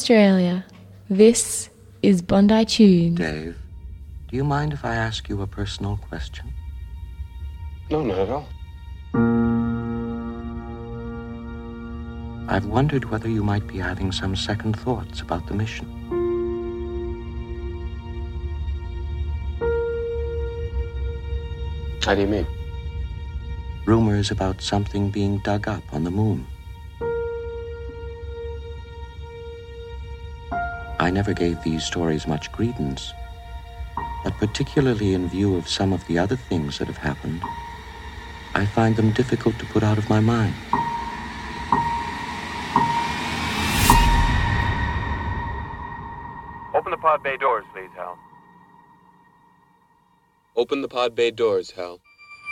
Australia. This is Bondi Tunes. Dave, do you mind if I ask you a personal question? No, not at all. I've wondered whether you might be having some second thoughts about the mission. How do you mean? Rumors about something being dug up on the moon. I never gave these stories much credence, but particularly in view of some of the other things that have happened, I find them difficult to put out of my mind. Open the pod bay doors, please, Hal. Open the pod bay doors, Hal.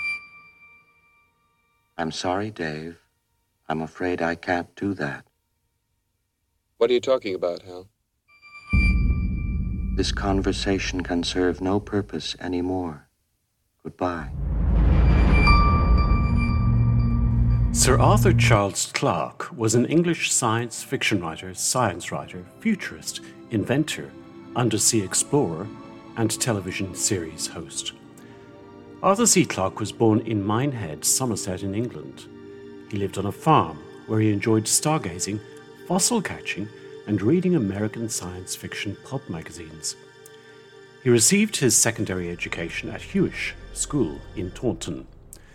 I'm sorry, Dave. I'm afraid I can't do that. What are you talking about, Hal? This conversation can serve no purpose anymore. Goodbye. Sir Arthur Charles Clarke was an English science fiction writer, futurist, inventor, undersea explorer, and television series host. Arthur C. Clarke was born in Minehead, Somerset in England. He lived on a farm where he enjoyed stargazing, fossil catching, and reading American science fiction pulp magazines. He received his secondary education at Hewish School in Taunton.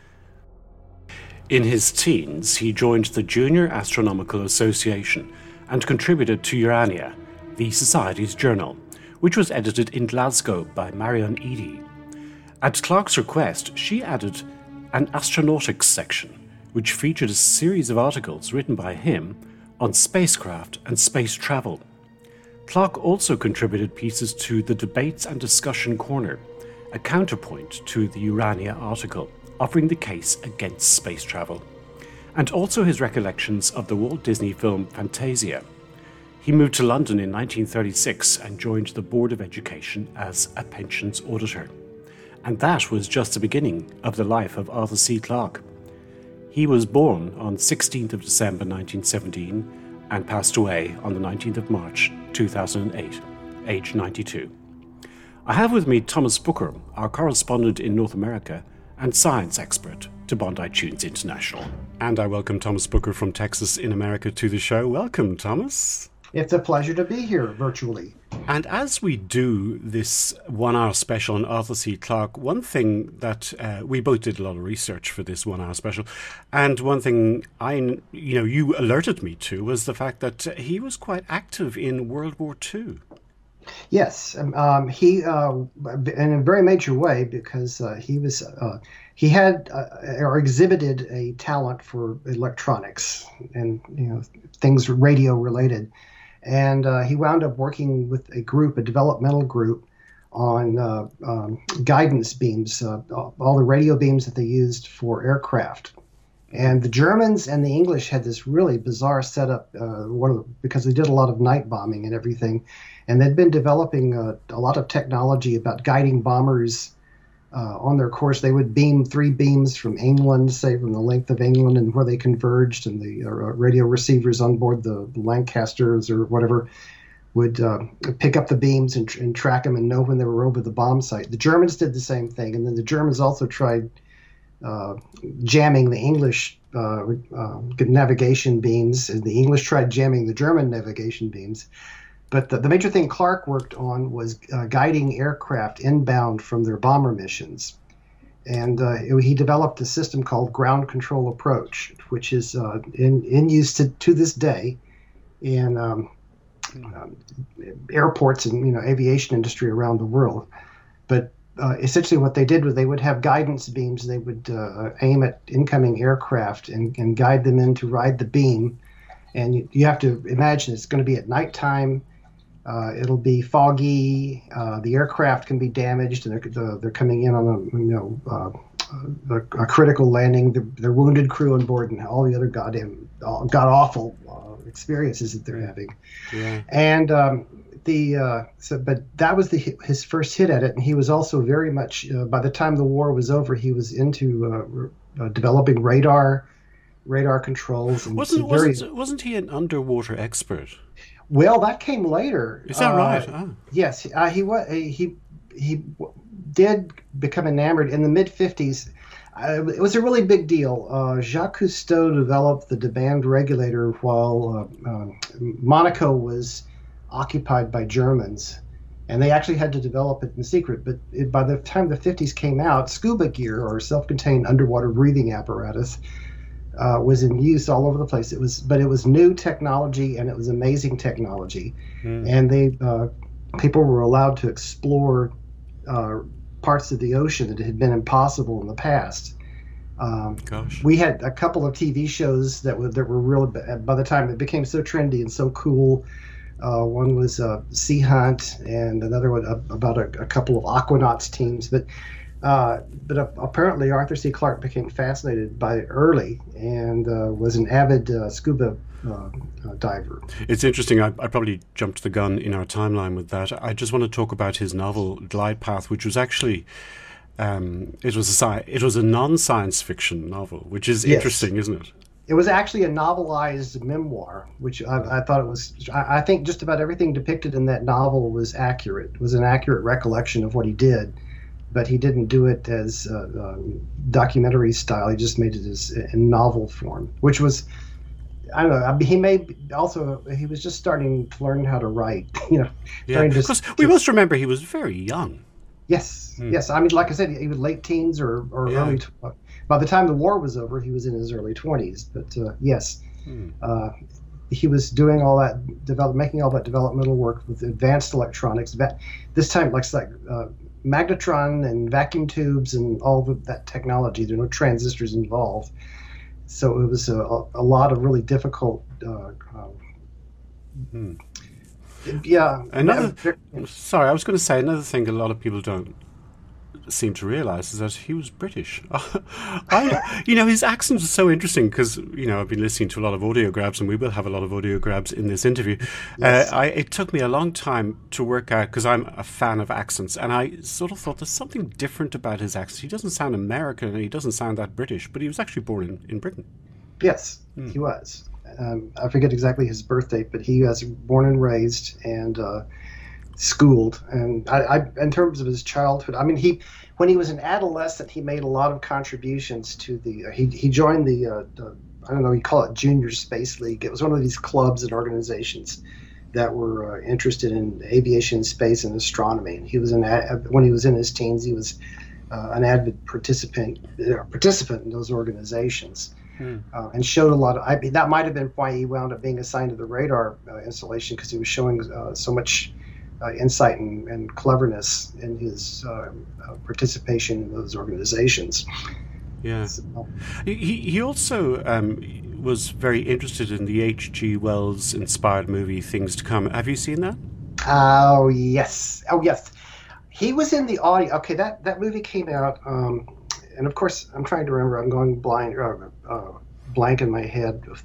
In his teens, he joined the Junior Astronomical Association and contributed to Urania, the Society's journal, which was edited in Glasgow by Marion Eadie. At Clarke's request, she added an astronautics section, which featured a series of articles written by him on spacecraft and space travel. Clarke also contributed pieces to the Debates and Discussion Corner, a counterpoint to the Urania article, offering the case against space travel, and also his recollections of the Walt Disney film Fantasia. He moved to London in 1936 and joined the Board of Education as a pensions auditor. And that was just the beginning of the life of Arthur C. Clarke. He was born on 16th of December 1917 and passed away on the 19th of March 2008, aged 92. I have with me Thomas Booker, our correspondent in North America and science expert to Bondi Tunes International. And I welcome Thomas Booker from Texas in America to the show. Welcome, Thomas. It's a pleasure to be here virtually. And as we do this 1 hour special on Arthur C. Clarke, one thing that we both did a lot of research for this 1 hour special, and one thing you alerted me to was the fact that he was quite active in World War II. Yes, he in a very major way, because he had or exhibited a talent for electronics and things radio related. And he wound up working with a developmental group, on guidance beams, all the radio beams that they used for aircraft. And the Germans and the English had this really bizarre setup, because they did a lot of night bombing and everything. And they'd been developing a lot of technology about guiding bombers on their course. They would beam 3 beams from England, say from the length of England, and where they converged, and the radio receivers on board the Lancasters or whatever would pick up the beams and track them and know when they were over the bomb site. The Germans did the same thing, and then the Germans also tried jamming the English navigation beams, and the English tried jamming the German navigation beams. But the major thing Clarke worked on was guiding aircraft inbound from their bomber missions. And he developed a system called ground control approach, which is in use to this day in airports and aviation industry around the world. But essentially what they did was they would have guidance beams. They would aim at incoming aircraft and guide them in to ride the beam. And you have to imagine it's going to be at nighttime. It'll be foggy. The aircraft can be damaged, and they're coming in on a critical landing. Their wounded crew on board, and all the other god awful experiences that they're having. Yeah. And but that was his first hit at it, and he was also very much. By the time the war was over, he was into developing radar controls. And wasn't he an underwater expert? Well, that came later. Is that right? Oh. Yes, he did become enamored in the mid-50s. It was a really big deal. Jacques Cousteau developed the demand regulator while Monaco was occupied by Germans, and they actually had to develop it in secret. But by the time the 50s came out, scuba gear, or self-contained underwater breathing apparatus, was in use all over the place. It was new technology, and it was amazing technology, and people were allowed to explore parts of the ocean that had been impossible in the past. We had a couple of TV shows that were real. By the time it became so trendy and so cool, one was Sea Hunt, and another one about a couple of Aquanauts teams. But apparently Arthur C. Clarke became fascinated by it early and was an avid scuba diver. It's interesting. I probably jumped the gun in our timeline with that. I just want to talk about his novel Glide Path, which was actually it was a non-science fiction novel, which is interesting, isn't it? It was actually a novelized memoir, which I thought it was. I think just about everything depicted in that novel was accurate. It was an accurate recollection of what he did, but he didn't do it as documentary style. He just made it as in novel form, which was. I don't know. He was just starting to learn how to write. Because we must remember he was very young. Yes, yes. I mean, like I said, he was late teens or early. By the time the war was over, he was in his early 20s. But yes, he was doing all that, making all that developmental work with advanced electronics. This time, like magnetron and vacuum tubes and all that technology. There were no transistors involved. So it was a lot of really difficult. Sorry, I was going to say another thing a lot of people don't seem to realize is that he was British. His accent was so interesting because, I've been listening to a lot of audio grabs, and we will have a lot of audio grabs in this interview. Yes. It took me a long time to work out, because I'm a fan of accents, and I sort of thought there's something different about his accent. He doesn't sound American, and he doesn't sound that British, but he was actually born in Britain. Yes, he was. I forget exactly his birth date, but he was born and raised and schooled. And in terms of his childhood, I mean, when he was an adolescent, he made a lot of contributions to the. He joined the I don't know, you call it Junior Space League. It was one of these clubs and organizations that were interested in aviation, space, and astronomy. And he was when he was in his teens, he was an avid participant in those organizations. And showed a lot of. That might have been why he wound up being assigned to the radar installation, because he was showing so much insight and cleverness in his participation in those organizations. Yeah. So, he also was very interested in the H.G. Wells inspired movie Things to Come. Have you seen that? Oh yes. He was in the audio. Okay, that movie came out. And of course, I'm trying to remember. I'm going blank in my head of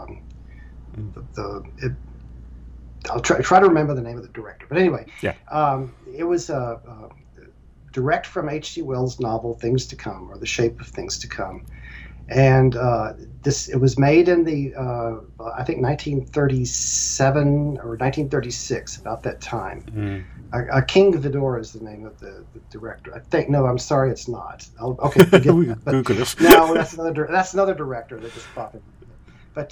I'll try to remember the name of the director. But anyway, it was direct from H.G. Wells' novel Things to Come, or The Shape of Things to Come, and it was made in the I think 1937 or 1936, about that time. King Vidor is the name of the director. I think. No, I'm sorry, it's not. Okay, forget that. But, Google it. No, that's another director that just popped in. But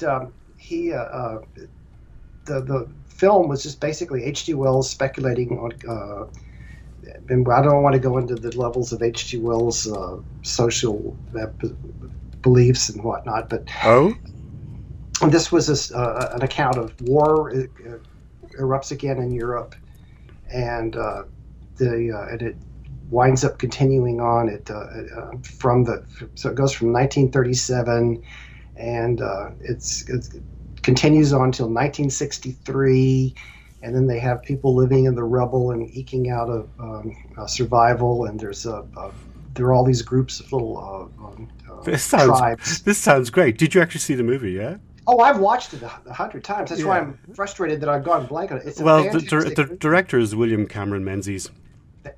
the film was just basically H.G. Wells speculating on. And I don't want to go into the levels of H.G. Wells' social beliefs and whatnot, but this was an account of war erupts again in Europe. And it winds up continuing on. It so it goes from 1937, and it continues on until 1963, and then they have people living in the rubble and eking out of survival. And there are all these groups of little tribes. This sounds great. Did you actually see the movie? Yeah. Oh, I've watched it 100 times. That's why I'm frustrated that I've gone blank on it. The director is William Cameron Menzies.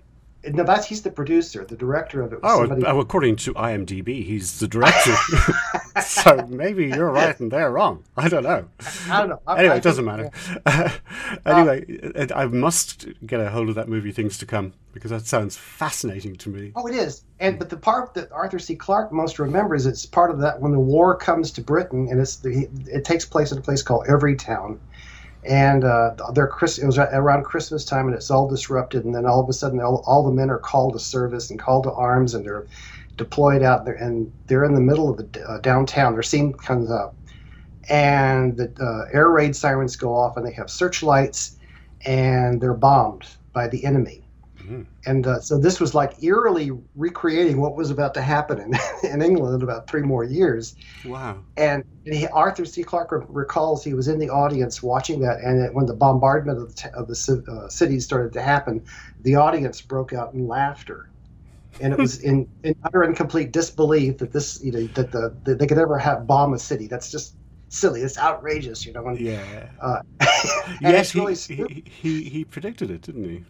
No, he's the producer. The director of it was somebody. According to IMDb, he's the director. So maybe you're right and they're wrong. I don't know. I don't know. Anyway, it doesn't matter. Anyway, I must get a hold of that movie, Things to Come, because that sounds fascinating to me. Oh, it is. But the part that Arthur C. Clarke most remembers, it's part of that when the war comes to Britain, and it takes place in a place called Everytown. And it was around Christmas time, and it's all disrupted. And then all of a sudden, all the men are called to service and called to arms, and they're deployed out there. And they're in the middle of the downtown. Their scene comes up, and the air raid sirens go off, and they have searchlights, and they're bombed by the enemy. Mm-hmm. And so this was like eerily recreating what was about to happen in England in about 3 more years. Wow. And Arthur C. Clarke recalls he was in the audience watching that, and when the bombardment of the city started to happen, the audience broke out in laughter. And it was in utter and complete disbelief that that they could ever bomb a city. That's just silly. It's outrageous, And, yes, he predicted it, didn't he?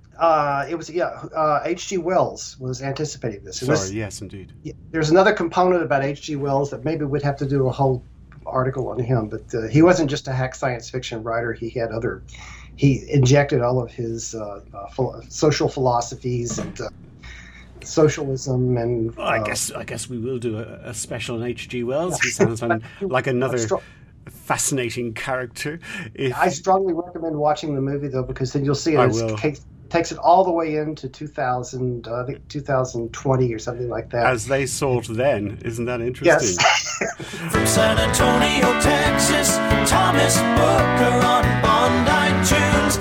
H.G. Wells was anticipating this. Yes, indeed. There's another component about H.G. Wells that maybe we'd have to do a whole article on him, but he wasn't just a hack science fiction writer. He injected all of his social philosophies and socialism and. I guess we will do a special on H.G. Wells. He sounds like another fascinating character. I strongly recommend watching the movie though, because then you'll see it takes it all the way into 2000, I think 2020 or something like that. As they saw it then, isn't that interesting? Yes. From San Antonio, Texas, Thomas Booker on Bondi Tunes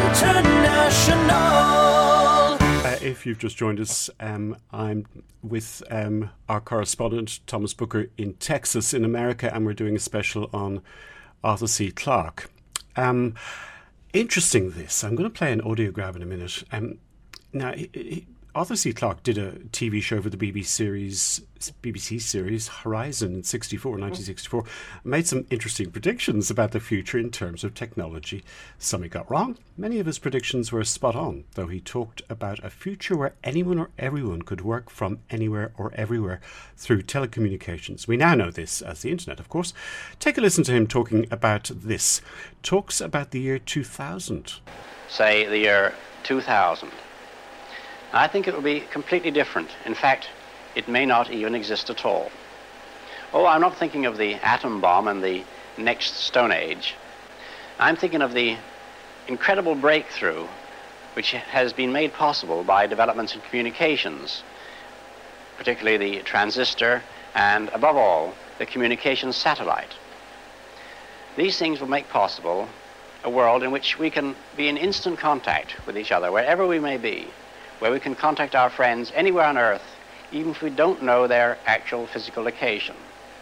International. If you've just joined us, I'm with our correspondent, Thomas Booker, in Texas, in America, and we're doing a special on Arthur C. Clarke. Interesting this. I'm going to play an audio grab in a minute. Now, Arthur C. Clarke did a TV show for the BBC series Horizon in 1964, made some interesting predictions about the future in terms of technology. Some he got wrong. Many of his predictions were spot on, though he talked about a future where anyone or everyone could work from anywhere or everywhere through telecommunications. We now know this as the internet, of course. Take a listen to him talking about this. Talks about the year 2000. Say the year 2000. I think it will be completely different. In fact, it may not even exist at all. Oh, I'm not thinking of the atom bomb and the next Stone Age. I'm thinking of the incredible breakthrough which has been made possible by developments in communications, particularly the transistor and, above all, the communications satellite. These things will make possible a world in which we can be in instant contact with each other, wherever we may be, where we can contact our friends anywhere on Earth, even if we don't know their actual physical location.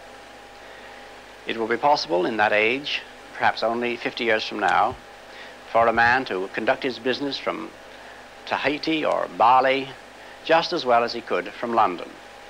It will be possible in that age, perhaps only 50 years from now, for a man to conduct his business from Tahiti or Bali just as well as he could from London.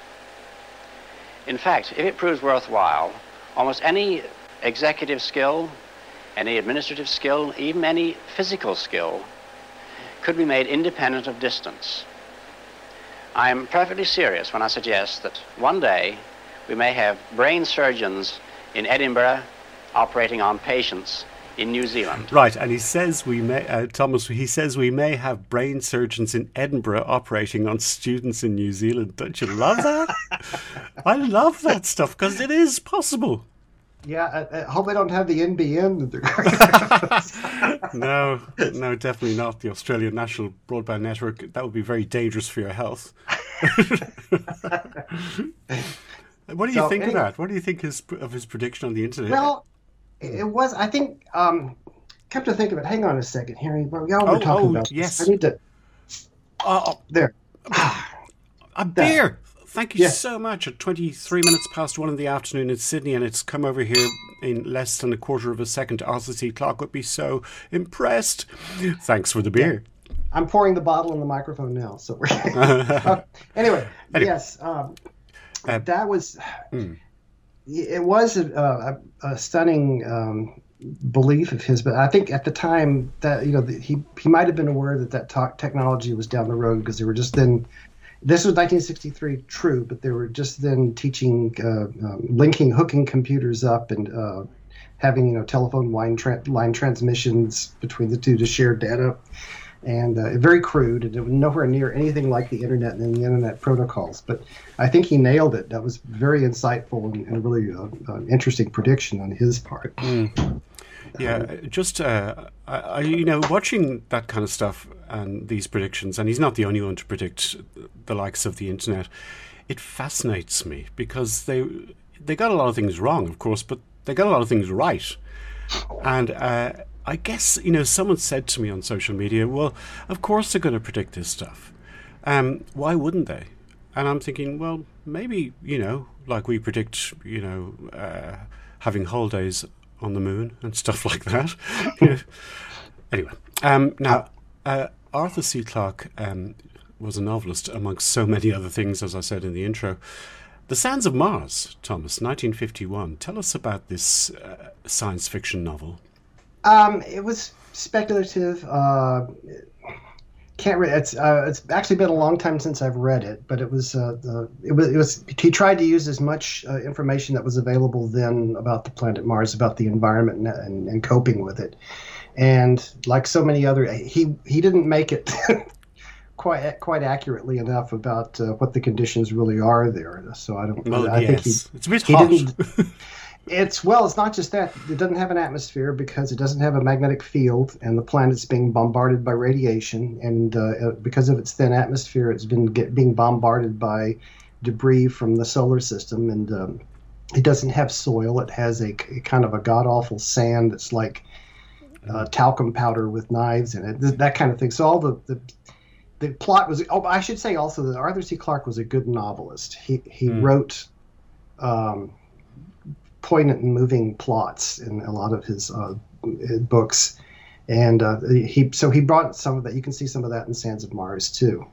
In fact, if it proves worthwhile, almost any executive skill, any administrative skill, even any physical skill, could be made independent of distance. I am perfectly serious when I suggest that one day we may have brain surgeons in Edinburgh operating on patients in New Zealand. Right, and he says we may, Thomas, he says we may have brain surgeons in Edinburgh operating on students in New Zealand. Don't you love that? I love that stuff because it is possible. Yeah, I hope they don't have the NBN. No, definitely not. The Australian National Broadband Network. That would be very dangerous for your health. What do you think of that? What do you think of his prediction on the internet? Well, it was, I think, come to think of it, hang on a second, Harry. Well, y'all were talking about yes. this. I need to... there. A beer! Thank you so much. At 23 minutes past 1 in the afternoon in Sydney, and it's come over here in less than a quarter of a second. Arthur C. Clarke would be so impressed. Thanks for the beer. I'm pouring the bottle in the microphone now. So we're anyway, yes. That was... It was a stunning belief of his, but I think at the time that he might have been aware that technology was down the road, because they were just then. This was 1963, true, but they were just then teaching hooking computers up and having telephone line transmissions between the two to share data, and very crude, and it was nowhere near anything like the internet and the internet protocols. But I think he nailed it. That was very insightful and a really interesting prediction on his part. Yeah, just watching that kind of stuff and these predictions, and he's not the only one to predict the likes of the internet. It fascinates me because they got a lot of things wrong, of course, but they got a lot of things right. And I guess someone said to me on social media, "Well, of course they're going to predict this stuff. Why wouldn't they?" And I'm thinking, well, maybe like we predict, having holidays on the moon and stuff like that. Anyway, now Arthur C. Clarke was a novelist amongst so many other things, as I said in the intro. The Sands of Mars, Thomas, 1951. Tell us about this science fiction novel. It was speculative. Can't read. It's actually been a long time since I've read it, but it was he tried to use as much information that was available then about the planet Mars, about the environment and coping with it. And like so many other, he didn't make it quite accurately enough about what the conditions really are there. So I don't. Well, I think it's a bit hot. It's not just that. It doesn't have an atmosphere because it doesn't have a magnetic field, and the planet's being bombarded by radiation. And because of its thin atmosphere, it's been being bombarded by debris from the solar system. And it doesn't have soil. It has a kind of a god-awful sand that's like talcum powder with knives in it, that kind of thing. So all the plot was... Oh, I should say also that Arthur C. Clarke was a good novelist. He wrote... poignant and moving plots in a lot of his books, and he brought some of that. You can see some of that in Sands of Mars too.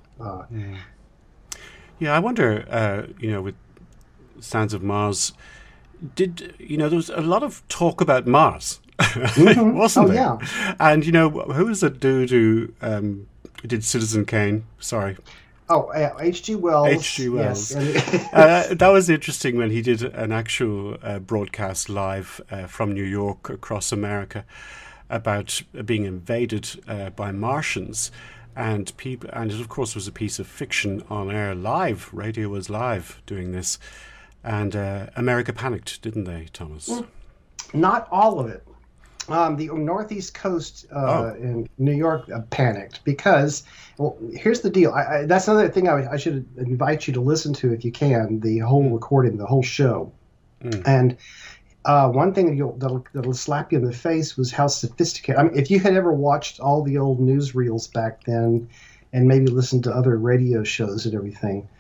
Yeah, I wonder. With Sands of Mars, there was a lot of talk about Mars, wasn't there? Yeah. And who was that dude who did Citizen Kane? Sorry. Oh, H.G. Wells. H.G. Wells. Yes. That was interesting when he did an actual broadcast live from New York across America about being invaded by Martians, and people. And it, of course, was a piece of fiction on air live. Radio was live doing this, and America panicked, didn't they, Thomas? Not all of it. The Northeast Coast in New York panicked because, well, here's the deal. That's another thing I should invite you to listen to if you can, the whole recording, the whole show. And one thing that'll slap you in the face was how sophisticated. I mean, if you had ever watched all the old newsreels back then and maybe listened to other radio shows and everything,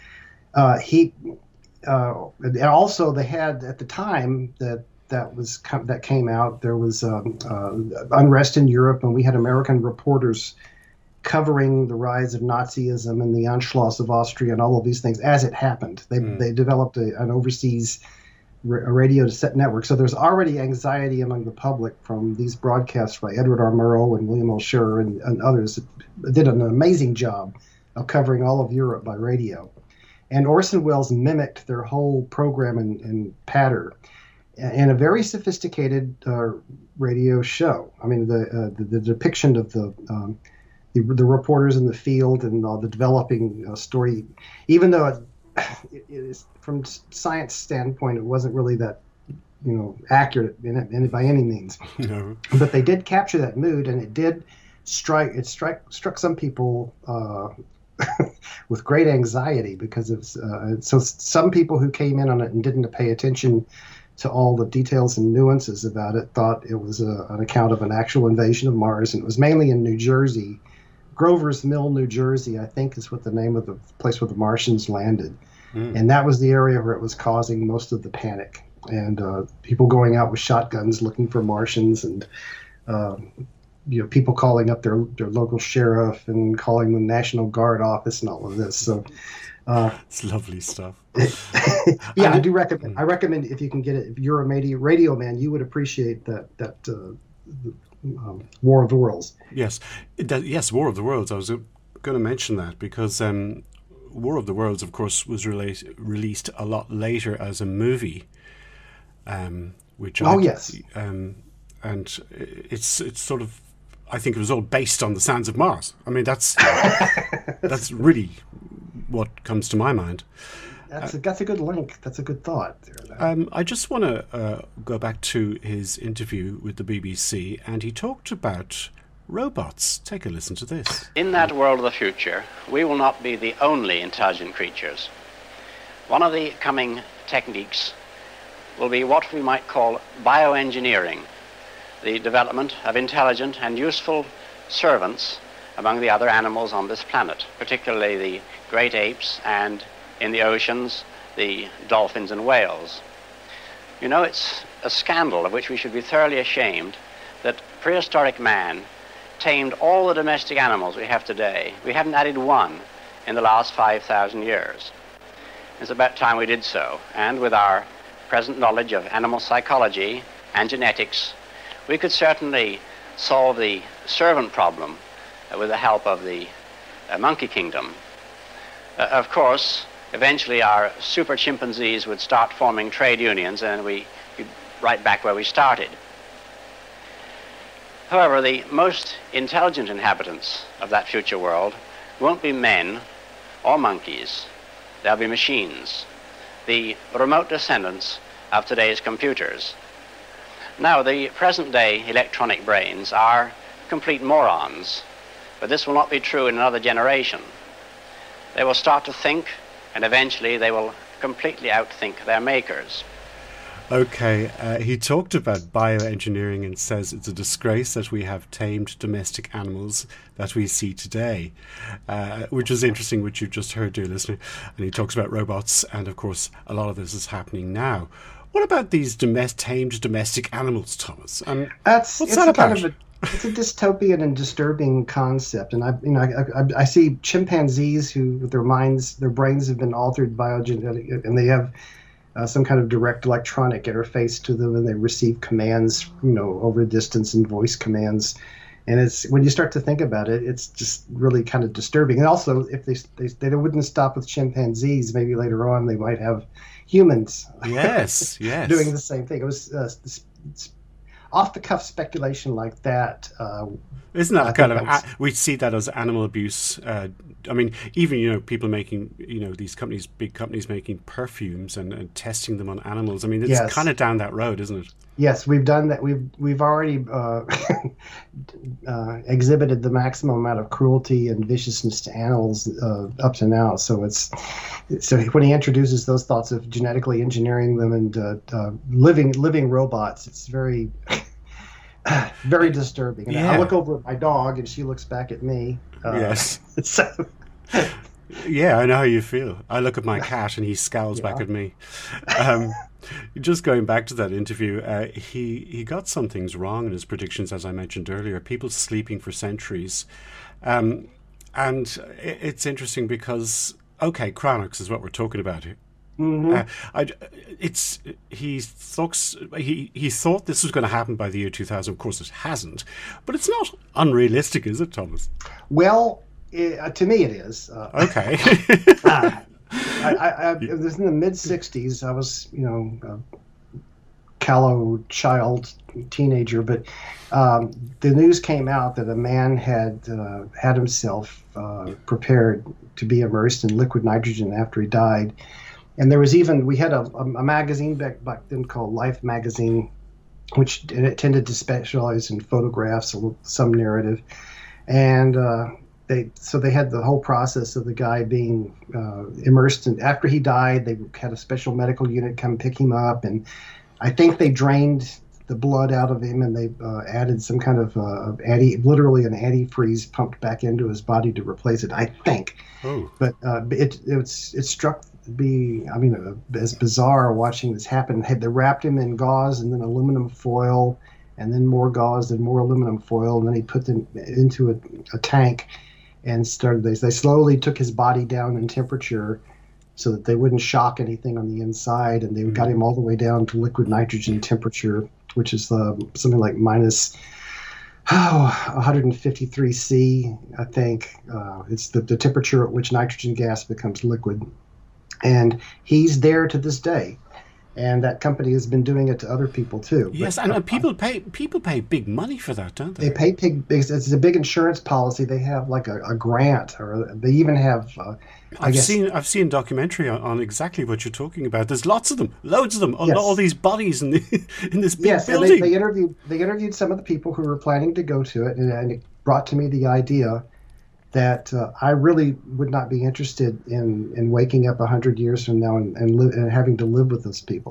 and also they had at the time that came out. There was unrest in Europe, and we had American reporters covering the rise of Nazism and the Anschluss of Austria and all of these things as it happened. They developed an overseas radio set network. So there's already anxiety among the public from these broadcasts by Edward R. Murrow and William L. Scherer and others that did an amazing job of covering all of Europe by radio. And Orson Welles mimicked their whole program and pattern in a very sophisticated radio show. I mean, the depiction of the reporters in the field and all the developing story, even though it is from science standpoint, it wasn't really that accurate in by any means. No. But they did capture that mood, and it did struck some people with great anxiety because of so some people who came in on it and didn't pay attention to all the details and nuances about it thought it was an account of an actual invasion of Mars, and it was mainly in New Jersey. Grover's Mill, New Jersey, I think is what the name of the place where the Martians landed. And that was the area where it was causing most of the panic. And people going out with shotguns looking for Martians, and people calling up their local sheriff and calling the National Guard office and all of this. So it's lovely stuff. Yeah, I do recommend. I recommend if you can get it. If you're a radio man, you would appreciate that War of the Worlds. Yes, yes, War of the Worlds. I was going to mention that because War of the Worlds, of course, was released a lot later as a movie. Yes. And it's sort of, I think it was all based on the Sands of Mars. I mean, that's really what comes to my mind. That's a good link. That's a good thought there. I just want to go back to his interview with the BBC, and he talked about robots. Take a listen to this. In that world of the future, we will not be the only intelligent creatures. One of the coming techniques will be what we might call bioengineering, the development of intelligent and useful servants among the other animals on this planet, particularly the great apes and, in the oceans, the dolphins and whales. You know, it's a scandal of which we should be thoroughly ashamed that prehistoric man tamed all the domestic animals we have today. We haven't added one in the last 5,000 years. It's about time we did so, and with our present knowledge of animal psychology and genetics, we could certainly solve the servant problem with the help of the monkey kingdom. Of course, eventually our super chimpanzees would start forming trade unions, and we'd be right back where we started. However, the most intelligent inhabitants of that future world won't be men or monkeys. They'll be machines, the remote descendants of today's computers. Now, the present-day electronic brains are complete morons, but this will not be true in another generation. They will start to think, and eventually they will completely outthink their makers. Okay, he talked about bioengineering and says it's a disgrace that we have tamed domestic animals that we see today, which is interesting, which you've just heard, dear listener. And he talks about robots, and of course, a lot of this is happening now. What about these tamed domestic animals, Thomas? What's that about? It's a dystopian and disturbing concept, and I see chimpanzees who their brains have been altered biogenetically, and they have some kind of direct electronic interface to them, and they receive commands, over distance and voice commands. And it's when you start to think about it, it's just really kind of disturbing. And also, if they wouldn't stop with chimpanzees, maybe later on they might have humans. Yes, yes, doing the same thing. It was off-the-cuff speculation like that. Isn't that kind of we see that as animal abuse? I mean, even people making these big companies making perfumes and testing them on animals. I mean, it's kind of down that road, isn't it? Yes, we've done that. We've already exhibited the maximum amount of cruelty and viciousness to animals up to now. So when he introduces those thoughts of genetically engineering them and living robots, it's very very disturbing. And I look over at my dog, and she looks back at me. Yes. So. Yeah, I know how you feel. I look at my cat, and he scowls back at me. Just going back to that interview, he got some things wrong in his predictions, as I mentioned earlier. People sleeping for centuries. And it's interesting because, cryonics is what we're talking about here. Mm-hmm. He thought this was going to happen by the year 2000. Of course, it hasn't. But it's not unrealistic, is it, Thomas? Well, to me it is. Okay. It was in the mid-'60s. I was, a callow child, teenager, but the news came out that a man had himself prepared to be immersed in liquid nitrogen after he died. And there was we had a magazine back then called Life magazine, and it tended to specialize in photographs, some narrative. And they had the whole process of the guy being immersed. And after he died, they had a special medical unit come pick him up. And I think they drained the blood out of him, and they added some kind of literally an antifreeze pumped back into his body to replace it, I think. Oh. But it struck me, as bizarre watching this happen. They wrapped him in gauze and then aluminum foil, and then more gauze and more aluminum foil, and then he put them into a tank and started. They slowly took his body down in temperature so that they wouldn't shock anything on the inside, and they got him all the way down to liquid nitrogen temperature, which is something like minus 153C, I think. It's the temperature at which nitrogen gas becomes liquid. And he's there to this day. And that company has been doing it to other people too. Yes, and people pay big money for that, don't they? They pay big. It's a big insurance policy. They have like a grant, or they even have. I've seen a documentary on exactly what you're talking about. There's lots of them, loads of them, on all these bodies in this big building. And they interviewed some of the people who were planning to go to it, and it brought to me the idea that I really would not be interested in waking up 100 years from now and having to live with those people.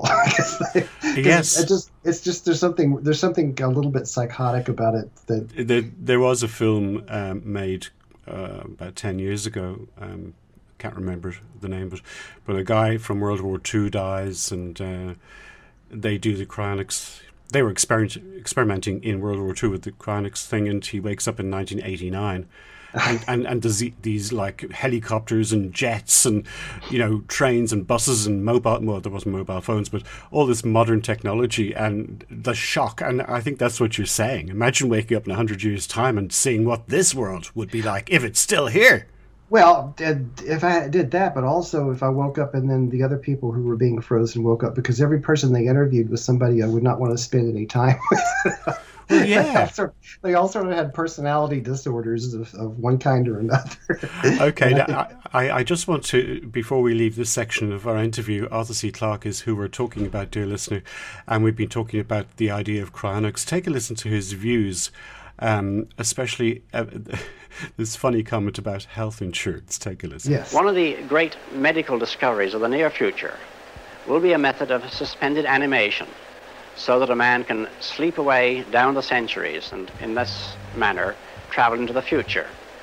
Yes, it's just there's something a little bit psychotic about it. There was a film made about 10 years ago. Can't remember the name, but a guy from World War II dies, and they do the cryonics. They were experimenting in World War II with the cryonics thing, and he wakes up in 1989. And there's these like helicopters and jets and trains and buses and there wasn't mobile phones, but all this modern technology and the shock. And I think that's what you're saying. Imagine waking up in 100 years' time and seeing what this world would be like if it's still here. Well, if I did that, but also if I woke up and then the other people who were being frozen woke up, because every person they interviewed was somebody I would not want to spend any time with. Yeah, they all sort of had personality disorders of one kind or another. Okay, now, I just want to, before we leave this section of our interview, Arthur C. Clarke is who we're talking about, dear listener, and we've been talking about the idea of cryonics. Take a listen to his views, especially this funny comment about health insurance. Take a listen. Yes. One of the great medical discoveries of the near future will be a method of suspended animation, so that a man can sleep away down the centuries and in this manner travel into the future.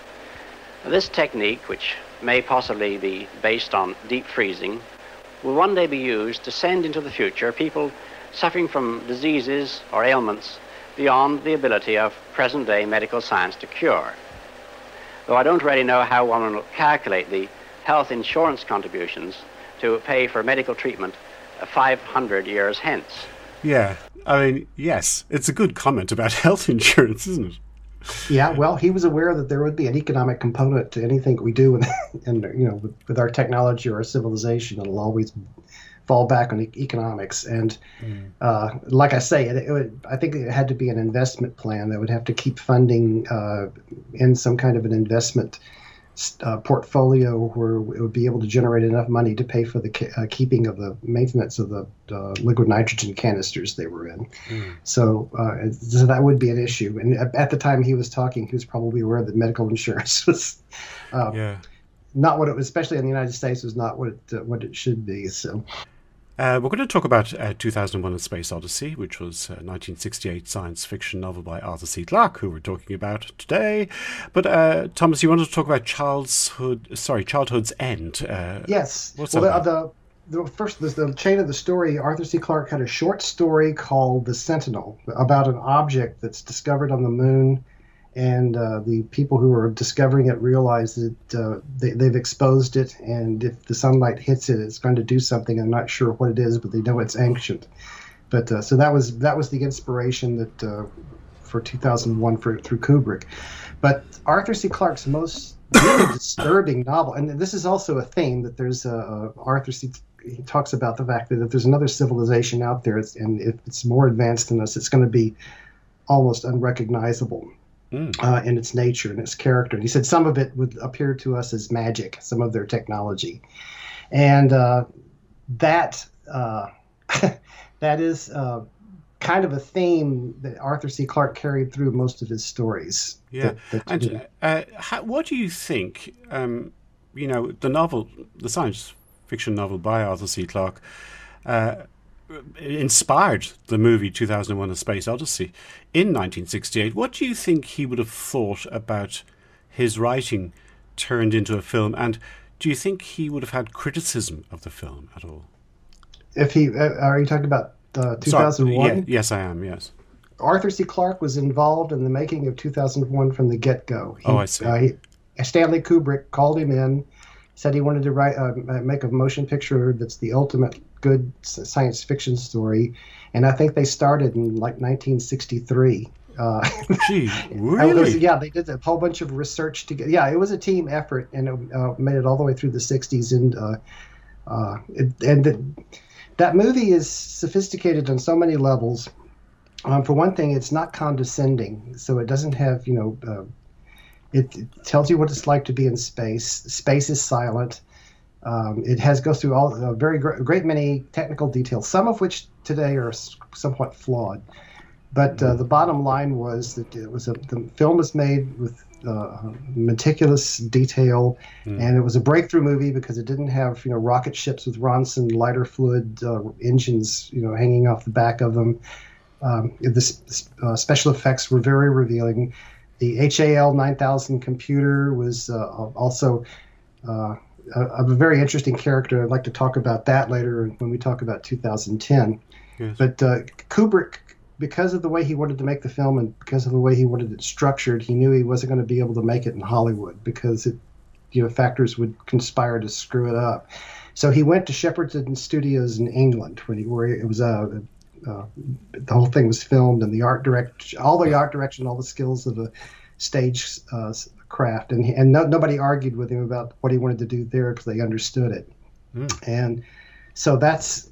This technique, which may possibly be based on deep freezing, will one day be used to send into the future people suffering from diseases or ailments beyond the ability of present-day medical science to cure. Though I don't really know how one will calculate the health insurance contributions to pay for medical treatment 500 years hence. Yeah, I mean, yes, it's a good comment about health insurance, isn't it? Yeah, well, he was aware that there would be an economic component to anything we do, with our technology or our civilization. It'll always fall back on economics, and like I say, I think it had to be an investment plan that would have to keep funding in some kind of an investment portfolio where it would be able to generate enough money to pay for the keeping of the maintenance of the liquid nitrogen canisters they were in. So that would be an issue. And at the time he was talking, he was probably aware that medical insurance was not what it was, especially in the United States, was not what it should be. So. We're going to talk about 2001: A Space Odyssey, which was a 1968 science fiction novel by Arthur C. Clarke, who we're talking about today. But Thomas, you wanted to talk about Childhood's End. Yes. What's that? The chain of the story, Arthur C. Clarke had a short story called The Sentinel about an object that's discovered on the moon. And the people who are discovering it realize that they've exposed it, and if the sunlight hits it, it's going to do something. I'm not sure what it is, but they know it's ancient. But so that was the inspiration that for 2001 through Kubrick. But Arthur C. Clarke's most really disturbing novel, and this is also a theme that there's he talks about the fact that if there's another civilization out there, and if it's more advanced than us, it's going to be almost unrecognizable. In its nature and its character. And he said some of it would appear to us as magic, some of their technology. And that is kind of a theme that Arthur C. Clarke carried through most of his stories. Yeah. What do you think, the novel, the science fiction novel by Arthur C. Clarke, inspired the movie 2001: A Space Odyssey in 1968. What do you think he would have thought about his writing turned into a film, and do you think he would have had criticism of the film at all? Are you talking about 2001? Yes, I am, yes. Arthur C. Clarke was involved in the making of 2001 from the get-go. I see. Stanley Kubrick called him in, said he wanted to make a motion picture that's the ultimate good science fiction story, and I think they started in like 1963. Gee, really? They did a whole bunch of research together. Yeah, it was a team effort, and it made it all the way through the 60s. That movie is sophisticated on so many levels. For one thing, it's not condescending, so it doesn't have, it tells you what it's like to be in space. Space is silent. It goes through a great many technical details, some of which today are somewhat flawed. But the bottom line was that the film was made with meticulous detail, and it was a breakthrough movie because it didn't have rocket ships with Ronson lighter fluid engines hanging off the back of them. The special effects were very revealing. The HAL 9000 computer was also a very interesting character. I'd like to talk about that later when we talk about 2010. Yes. But Kubrick, because of the way he wanted to make the film and because of the way he wanted it structured, he knew he wasn't going to be able to make it in Hollywood because factors would conspire to screw it up. So he went to Shepperton Studios in England, where it was the whole thing was filmed, and all the art direction, all the skills of a stage craft, and nobody argued with him about what he wanted to do there because they understood it. And so that's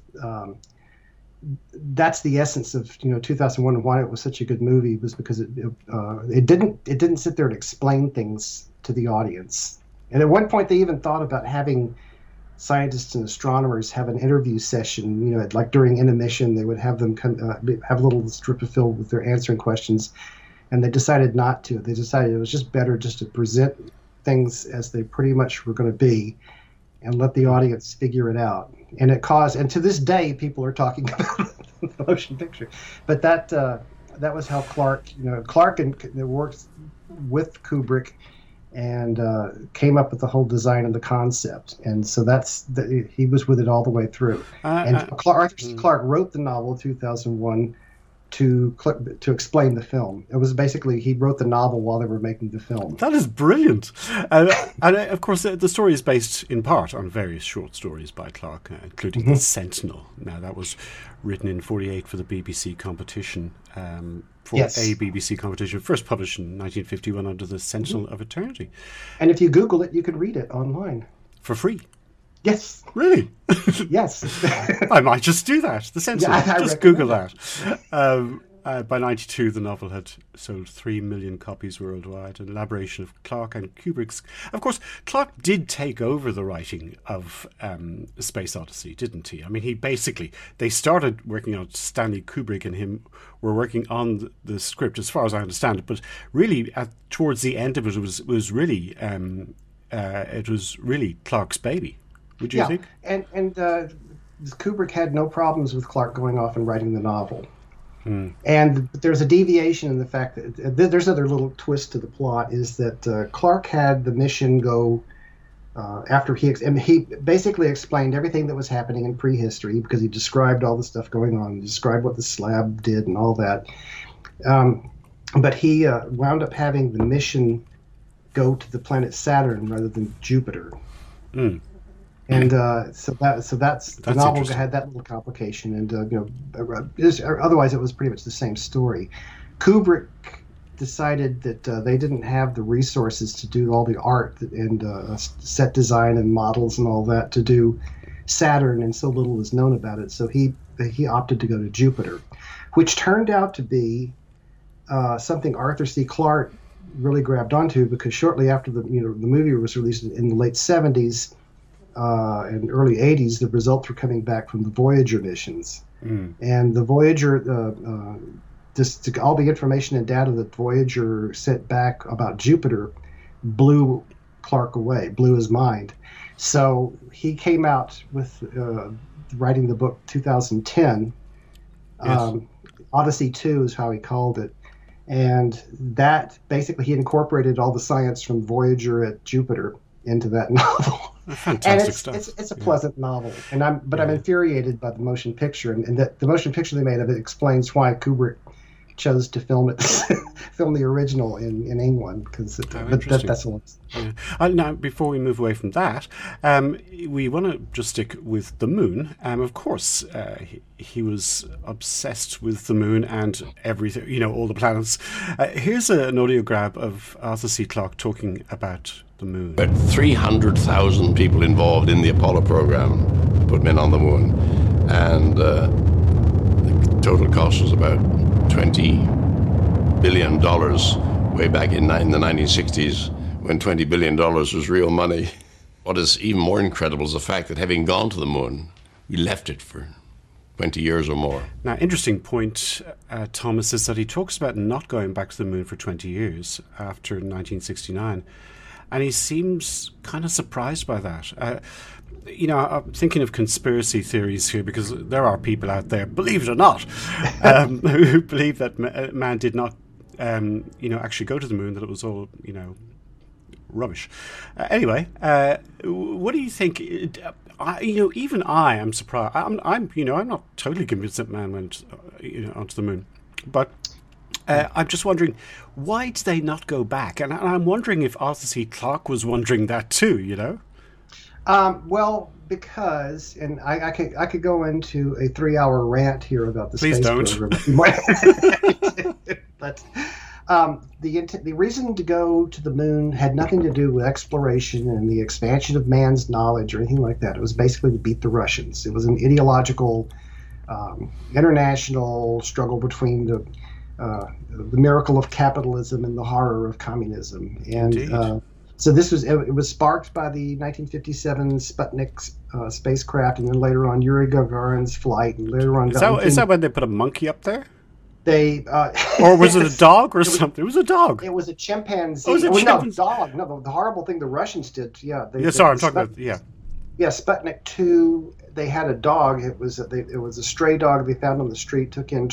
the essence of 2001 and why it was such a good movie, was because it didn't sit there and explain things to the audience. And at one point they even thought about having scientists and astronomers have an interview session, like during intermission they would have them come have a little strip of film with their answering questions, and they decided not to. They decided it was just better just to present things as they pretty much were going to be and let the audience figure it out. And and to this day people are talking about the motion picture. But that was how Clark worked with Kubrick and came up with the whole design and the concept, and so he was with it all the way through. Arthur C. Clarke wrote the novel 2001 to explain the film. It was basically he wrote the novel while they were making the film. That is brilliant, and of course the story is based in part on various short stories by Clarke, including The Sentinel. Now that was written in '48 for the BBC competition. A BBC competition, first published in 1951 under the Sentinel of Eternity. And if you Google it, you can read it online. For free? Yes. Really? Yes. I might just do that. The Sentinel. Yeah, just Google that. By 92, the novel had sold 3 million copies worldwide, an elaboration of Clarke and Kubrick's. Of course, Clarke did take over the writing of Space Odyssey, didn't he? I mean, they started working on Stanley Kubrick and him were working on the script, as far as I understand it. But really, towards the end of it, it was really Clarke's baby. Would you think? And Kubrick had no problems with Clarke going off and writing the novel. And there's a deviation in the fact that there's another little twist to the plot, is that Clarke had the mission go after he basically explained everything that was happening in prehistory, because he described all the stuff going on, he described what the slab did and all that. But he wound up having the mission go to the planet Saturn rather than Jupiter. And so that's the novel had that little complication, and otherwise it was pretty much the same story. Kubrick decided that they didn't have the resources to do all the art and set design and models and all that to do Saturn, and so little was known about it. So he opted to go to Jupiter, which turned out to be something Arthur C. Clarke really grabbed onto, because shortly after the movie was released in the late 70s. And early 80s, the results were coming back from the Voyager missions. And the Voyager, all the information and data that Voyager sent back about Jupiter blew Clarke away, blew his mind. So he came out with writing the book 2010. Yes. Odyssey 2 is how he called it. And that basically, he incorporated all the science from Voyager at Jupiter into that novel. Fantastic stuff. It's a pleasant novel, and I'm infuriated by the motion picture, and that the motion picture they made of it explains why Kubrick chose to film it, film the original in England because that's all. Yeah. Now, before we move away from that, we want to just stick with the moon. Of course, he was obsessed with the moon and everything, all the planets. Here's an audio grab of Arthur C. Clarke talking about the moon. About 300,000 people involved in the Apollo program to put men on the moon, and the total cost was about $20 billion way back in the 1960s, when $20 billion was real money. What is even more incredible is the fact that having gone to the moon, we left it for 20 years or more. Now, interesting point, Thomas, is that he talks about not going back to the moon for 20 years after 1969. And he seems kind of surprised by that. I'm thinking of conspiracy theories here, because there are people out there, believe it or not, who believe that man did not, actually go to the moon, that it was all, rubbish. Anyway, what do you think? Even I am surprised. I'm not totally convinced that man went, onto the moon, but I'm just wondering, why did they not go back? And I'm wondering if Arthur C. Clarke was wondering that too. Well, because, and I could go into a 3-hour rant here about the Please space don't. program. But the reason to go to the moon had nothing to do with exploration and the expansion of man's knowledge or anything like that. It was basically to beat the Russians. It was an ideological, international struggle between the miracle of capitalism and the horror of communism. And so it was sparked by the 1957 Sputnik spacecraft, and then later on Yuri Gagarin's flight, and later on... Is that when they put a monkey up there? They or was it a dog or something? It was a dog. It was a chimpanzee. Oh, was it chimpanzee? No, dog. No, the horrible thing the Russians did. Yeah. I'm talking about. Yeah. Yeah, Sputnik 2. They had a dog. It was a stray dog they found on the street. Took in,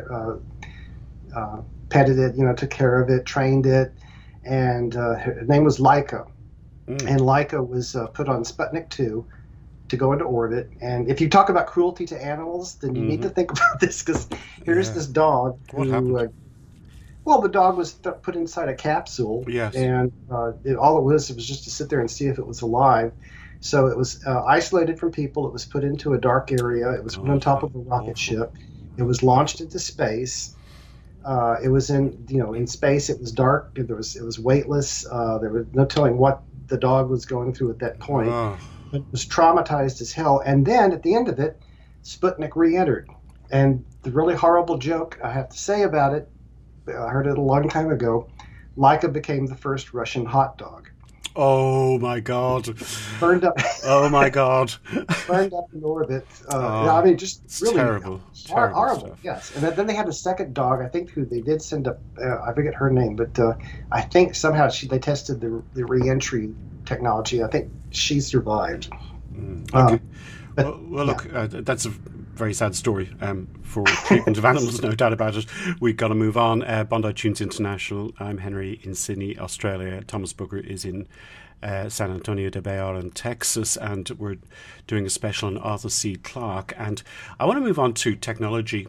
petted it. Took care of it, trained it, and her name was Laika. And Laika was put on Sputnik 2 to go into orbit. And if you talk about cruelty to animals, then you need to think about this, because here's this dog What happened? The dog was put inside a capsule. Yes. And all it was just to sit there and see if it was alive. So it was isolated from people. It was put into a dark area. It was put on top of a rocket ship. It was launched into space. It was in space. It was dark. It was weightless. There was no telling what the dog was going through at that point. It was traumatized as hell. And then at the end of it, Sputnik re-entered. And the really horrible joke I have to say about it, I heard it a long time ago, Laika became the first Russian hot dog. Oh my God! Burned up. Oh my God! Burned up in orbit. Just really terrible horrible. Stuff. Yes, and then they had a second dog. I think who they did send up. I forget her name, but I think somehow they tested the re-entry technology. I think she survived. Okay. Look, that's a very sad story for treatment of animals, no doubt about it. We've got to move on. Bondi Tunes International. I'm Henry in Sydney, Australia. Thomas Booker is in San Antonio de Bayard in Texas, and we're doing a special on Arthur C. Clarke. And I want to move on to technology.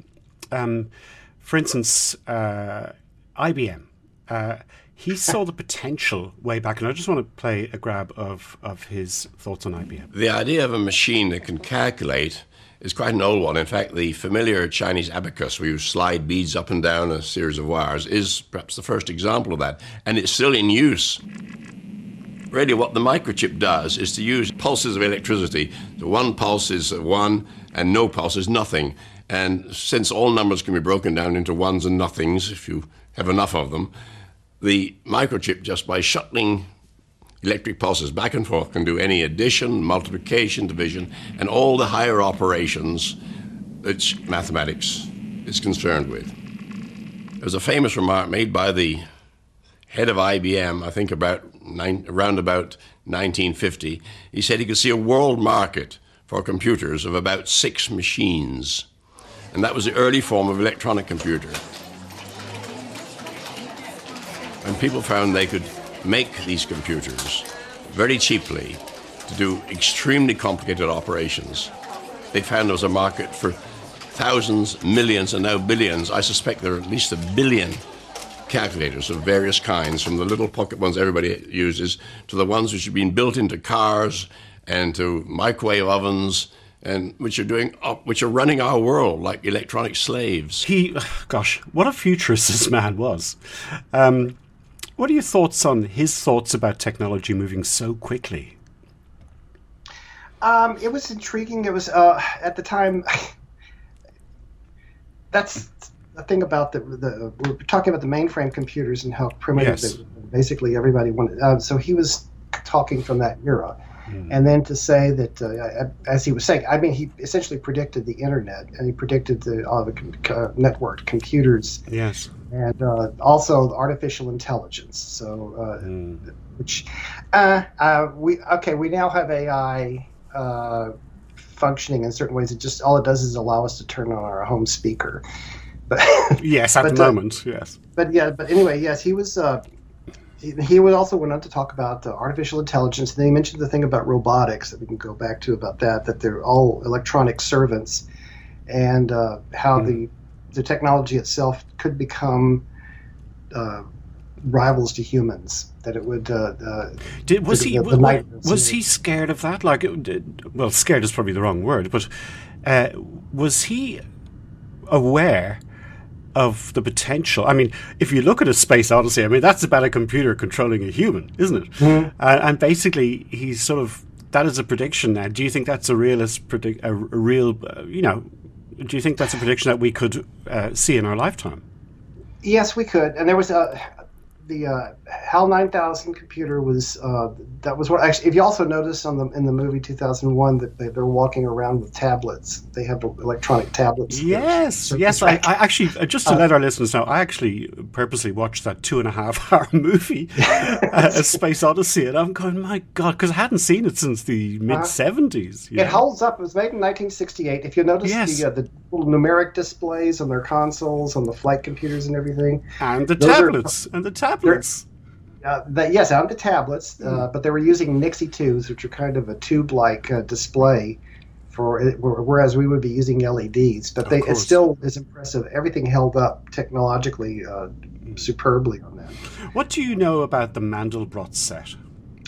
For instance, IBM. He saw the potential way back, and I just want to play a grab of his thoughts on IBM. The idea of a machine that can calculate is quite an old one. In fact, the familiar Chinese abacus, where you slide beads up and down a series of wires, is perhaps the first example of that, and it's still in use. Really, what the microchip does is to use pulses of electricity. So one pulse is 1, and no pulse is nothing. And since all numbers can be broken down into ones and nothings, if you have enough of them, the microchip, just by shuttling electric pulses back and forth, can do any addition, multiplication, division, and all the higher operations that mathematics is concerned with. There was a famous remark made by the head of IBM, I think around about 1950. He said he could see a world market for computers of about 6 machines. And that was the early form of electronic computer. And people found they could make these computers very cheaply to do extremely complicated operations. They found there was a market for thousands, millions, and now billions. I suspect there are at least 1 billion calculators of various kinds, from the little pocket ones everybody uses to the ones which have been built into cars and to microwave ovens, and which are running our world like electronic slaves. Gosh, what a futurist this man was. What are your thoughts on his thoughts about technology moving so quickly? It was intriguing. It was at the time. That's the thing about we're talking about the mainframe computers and how primitive basically everybody wanted. So he was talking from that era. And then to say that, as he was saying, I mean, he essentially predicted the internet, and he predicted the networked computers. Yes. And also artificial intelligence. So, we now have AI functioning in certain ways. All it does is allow us to turn on our home speaker. But yes, at the moment, yes. But anyway, yes, he was. He would also went on to talk about artificial intelligence. And then he mentioned the thing about robotics that we can go back to about that they're all electronic servants, and how the technology itself could become rivals to humans. That it would. Was he scared of that? Like, well, scared is probably the wrong word, but was he aware of the potential? I mean, if you look at a Space Odyssey, I mean, that's about a computer controlling a human, isn't it? Mm-hmm. And basically, he's sort of, that is a prediction now. Do you think that's a realist do you think that's a prediction that we could see in our lifetime? Yes, we could. And there was the HAL 9000 computer was that was what actually. If you also notice in the movie 2001 that they're walking around with tablets. They have electronic tablets. Yes. I actually, just to let our listeners know, I actually purposely watched that 2.5-hour movie, A Space Odyssey, and I'm going, my God, because I hadn't seen it since the mid 70s. It holds up. It was made in 1968. If you notice the little numeric displays on their consoles, on the flight computers and everything, and the tablets. Yes, on the tablets, but they were using Nixie tubes, which are kind of a tube-like display, whereas we would be using LEDs. But it still is impressive. Everything held up technologically superbly on that. What do you know about the Mandelbrot set?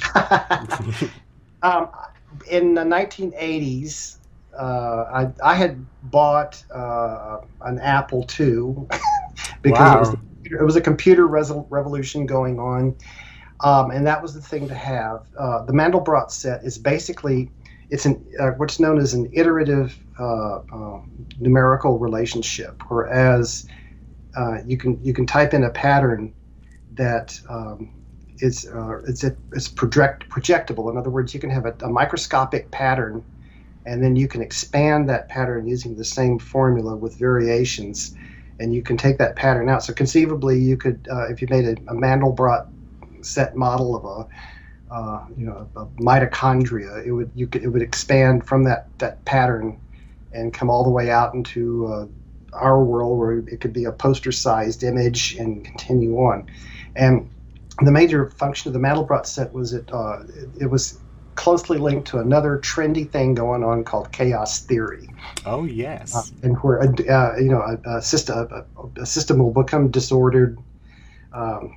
In the 1980s, I had bought an Apple II because it was a computer revolution going on, and that was the thing to have. The Mandelbrot set is basically what's known as an iterative numerical relationship, whereas you can type in a pattern that is projectable. In other words, you can have a microscopic pattern, and then you can expand that pattern using the same formula with variations. And you can take that pattern out. So conceivably, you could, if you made a Mandelbrot set model of a mitochondria, it would expand from that pattern and come all the way out into our world, where it could be a poster-sized image and continue on. And the major function of the Mandelbrot set was it was closely linked to another trendy thing going on called chaos theory. Oh yes, and where a system will become disordered. I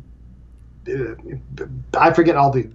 forget all the